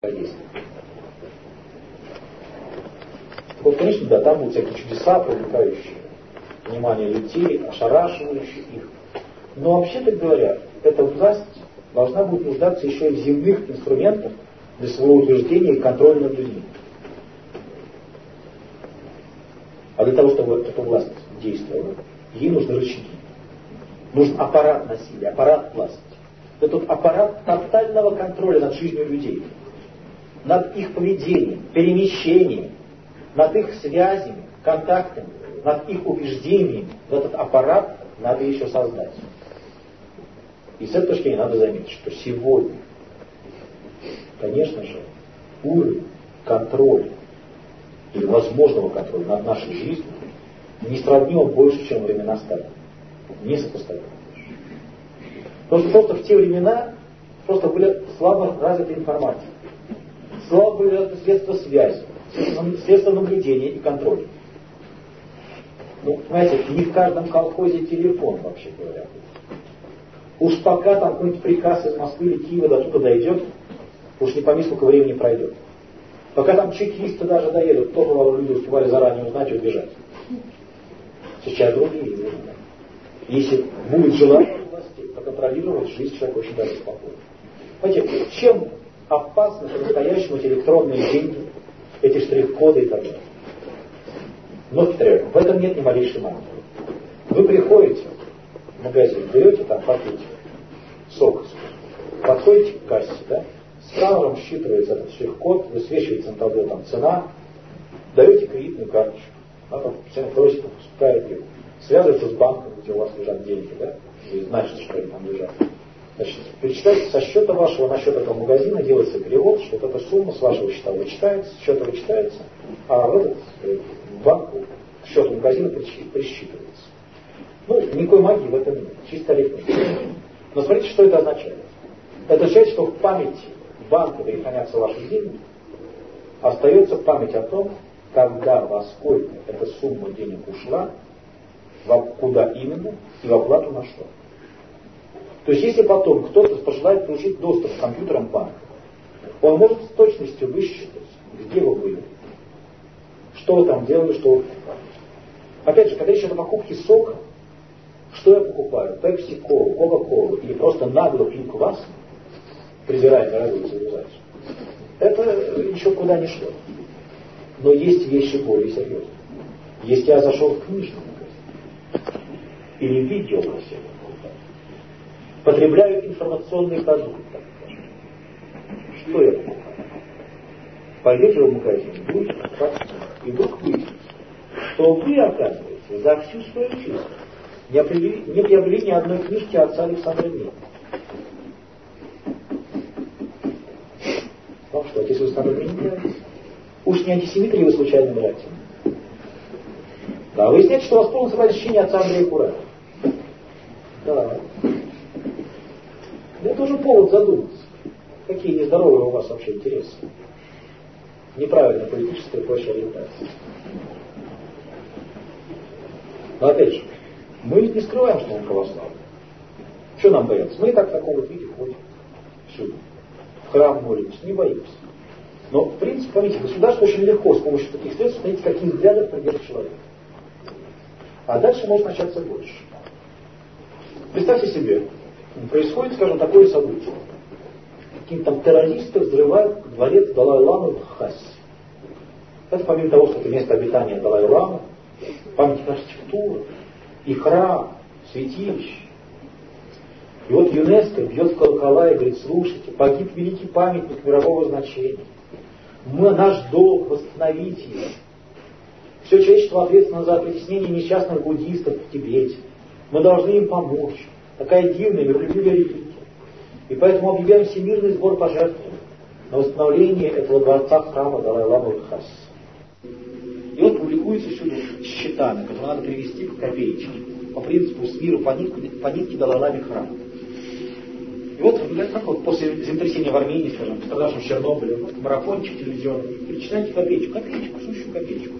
есть. Вот, конечно, да, там будут всякие чудеса, привлекающие внимание людей, ошарашивающие их. Но вообще-то говоря, эта власть должна будет нуждаться еще и в земных инструментах для своего утверждения и контроля над людьми. А для того, чтобы эта власть действовала, ей нужны рычаги. Нужен аппарат насилия, аппарат власти. Этот аппарат тотального контроля над жизнью людей, над их поведением, перемещением, над их связями, контактами, над их убеждениями. Этот аппарат надо еще создать. И с этой точки зрения надо заметить, что сегодня, конечно же, уровень контроля или возможного контроля над нашей жизнью несравнимо больше, чем во времена Сталина. Несопоставимо. Потому что просто в те времена просто были слабо развиты информатика, слабо были развиты средства связи, средства наблюдения и контроля. Ну, понимаете, не в каждом колхозе телефон, вообще говоря. Уж пока там какой-нибудь приказ из Москвы или Киева до туда дойдет, уж не пойми, сколько времени пройдет. Пока там чекисты даже доедут, тоже люди успевали заранее узнать и убежать. Сейчас другие времена. Если будет желание власти проконтролировать жизнь человека очень даже спокойно. Понимаете, чем опасны по-настоящему эти электронные деньги, эти штрих-коды и так далее? Но повторяю, в этом нет ни малейшей магии. Вы приходите в магазин, берете там пакетик, сок, подходите к кассе, да? Сканером считывается этот штрих-код, высвечивается на табло там цена, даете кредитную карточку, она там всем просит, пускает ее, связывается с банком, где у вас лежат деньги, да, и значит, что они там лежат. Значит, перечитайте со счета вашего на счет этого магазина, делается перевод, что вот эта сумма с вашего счета вычитается, с счета вычитается, а в этот банку счет магазина присчитывается. Ну, никакой магии в этом нет, чисто арифметика. Но смотрите, что это означает. Это означает, что в памяти банка, где хранятся ваши деньги, остается память о том, когда, во сколько эта сумма денег ушла, куда именно и в оплату на что. То есть, если потом кто-то пожелает получить доступ к компьютерам банка, он может с точностью высчитать, где вы были, что вы там делали, что вы покупали. Опять же, когда речь идет о покупке сока, что я покупаю? Пепси-колу, Кока-колу или просто нагло пью квас, презирая мировую цивилизацию, это еще куда не шло. Но есть вещи более серьезные. Если я зашел в книжный магазин или видеомагазин, потребляю информационные продукты, что я покупаю? Пойдете в магазин, будете покупать, и вдруг выяснится, что вы, оказываете, за всю свою жизнь не приобрели ни одной книжки отца Александра Невского. Вам что, отец Александр не нравится? Уж не антисемит ли вы случайно братья? Да, выясняется, что у вас полное собрание ощущение отца Андрея Курая. Да. Это уже повод задуматься, какие нездоровые у вас вообще интересы. Неправильная политическая и прочая ориентация. Но опять же, мы ведь не скрываем, что он православный. Что нам бояться? Мы и так в таком вот виде ходим всюду. В храм молимся, не боимся. Но, в принципе, поймите, государство очень легко с помощью таких средств смотрите, каких взглядов придержит человек. А дальше может начаться больше. Представьте себе, происходит, скажем, такое событие. Какие-то там террористы взрывают дворец Далай-ламы в Лхасе. Это помимо того, что это место обитания Далай-ламы, памятник архитектуры, и храм, святилище. И вот ЮНЕСКО бьет в колокола и говорит: слушайте, погиб великий памятник мирового значения. Наш долг восстановить его. Все человечество ответственно за притеснение несчастных буддистов в Тибете. Мы должны им помочь. Такая дивная, миролюбивая религия. И поэтому объявляем всемирный сбор пожертвований на восстановление этого дворца храма Далай-ламы в Лхасе. И вот публикуются всюду счета, которые надо привести по копеечке, по принципу с миру по нитке Далай-ламе храма. И вот, как вот после землетрясения в Армении, скажем, пострадавшем в Чернобыле, марафончик телевизионный, перечисляйте копеечку, сущую копеечку.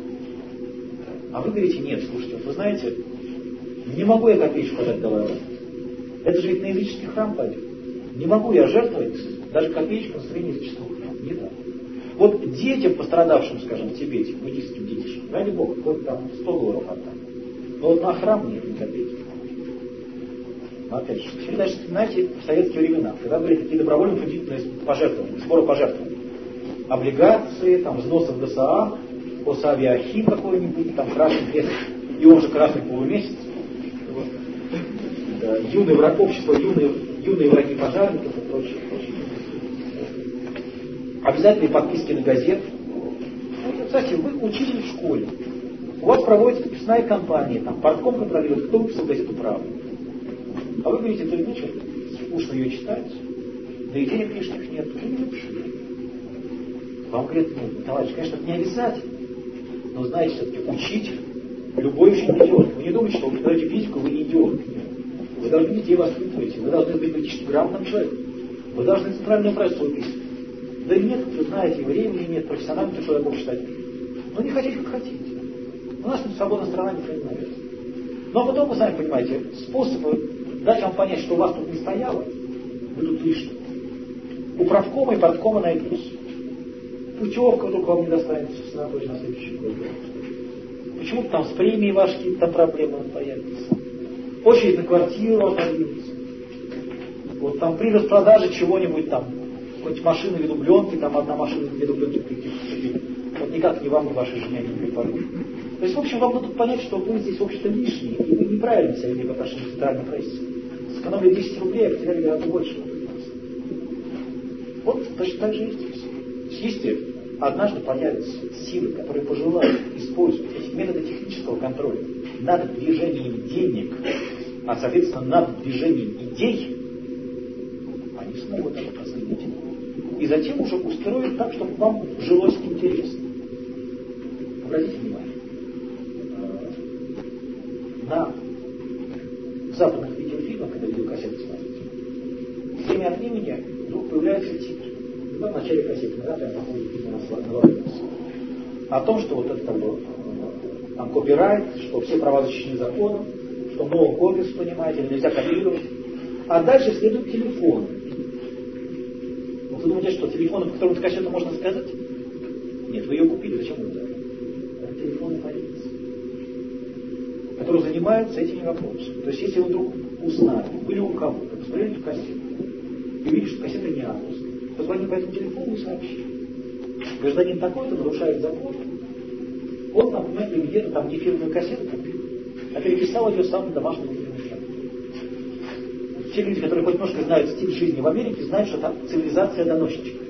А вы говорите: нет, слушайте, вот вы знаете, не могу я копеечку дать Далай-ламе. Это же ведь на языческий храм пойдет. Не могу я жертвовать даже копеечку на строение языческого храма. детям, пострадавшим, скажем, в Тибете, буддийским детишкам, ради Бога, хоть там $100 отдам. Но вот на храм нет ни копейки. Но опять же, теперь даже вспоминайте в советские времена, когда были такие добровольно-принудительные пожертвования, сборы пожертвований. Облигации, там, взносов в ДСА, Осавиахим какой-нибудь, там, Красный Крест, и он же Красный Полумесяц. Вот. Да, юное общество, юные враги пожарников и прочее. Обязательные подписки на газет. Вот, кстати, вы учитель в школе. У вас проводится подписная кампания, там, партком контролирует, кто выписал газету «Правда». А вы говорите, да ну что, скучно ее читать, да и денег лишних нет, вы не выпишите. Вам говорят, ну, товарищ, конечно, это не обязательно, но знаете, все-таки учить любой учитель идиот. Вы не думаете, что вы даете физику, вы не идиот. Вы должны детей воспитывать, вы должны быть политически грамотным человеком. Вы должны центральное правительство выписывать. Да и нет, вы знаете, времени нет, профессиональным человеком читать. Ну не хотите, как хотите. У нас тут свободная страна, не принимается. Но потом, вы сами понимаете, способы дать вам понять, что у вас тут не стояло, вы тут лишние. У правкома и парткома найдутся. Путевка вдруг вам не достанется в санаторий на следующий год. Почему-то там с премией ваши какие-то там проблемы появятся. Очередь на квартиру отодвинется. Вот там при распродаже чего-нибудь там, какой-нибудь машины ведубленки, там одна машина ведубленки прикипит. Вот никак ни вам, ни вашей жене не припадут. То есть, в общем, вам дадут понять, что вы здесь, в общем-то, лишние, и вы неправильно себя вели по отношению к центральной прессе. Сэкономили 10 рублей, а потеряли гораздо больше. Вот точно так же и здесь. Если однажды появятся силы, которые пожелают использовать эти методы технического контроля над движением денег, а, соответственно, над движением идей, они смогут это проследить. И затем уже устроить так, чтобы вам жилось интересно. Обратите внимание. На западных видеофильмах, когда видеокассеты смотрите, время от времени вдруг появляются титры. В начале кассеты, иногда прям такой видно о том, что вот это как бы там копирайт, что все права защищены законом, что no copies, понимаете, нельзя копировать. А дальше следует телефон. Вы думаете, что телефон, по которому кассету можно сказать? Нет, вы ее купили, зачем вы дали? Это телефонный полиция, который занимается этими вопросами. То есть, если вы вдруг узнали, были у кого-то, посмотрели эту кассету, и видите, что кассета не авторская, позвони по этому телефону и сообщи. Гражданин такой-то нарушает закон, он, например, где-то там нефирменную кассету купил, а переписал ее сам на домашний нефирный счет. Те люди, которые хоть немножко знают стиль жизни в Америке, знают, что там цивилизация доносчиков.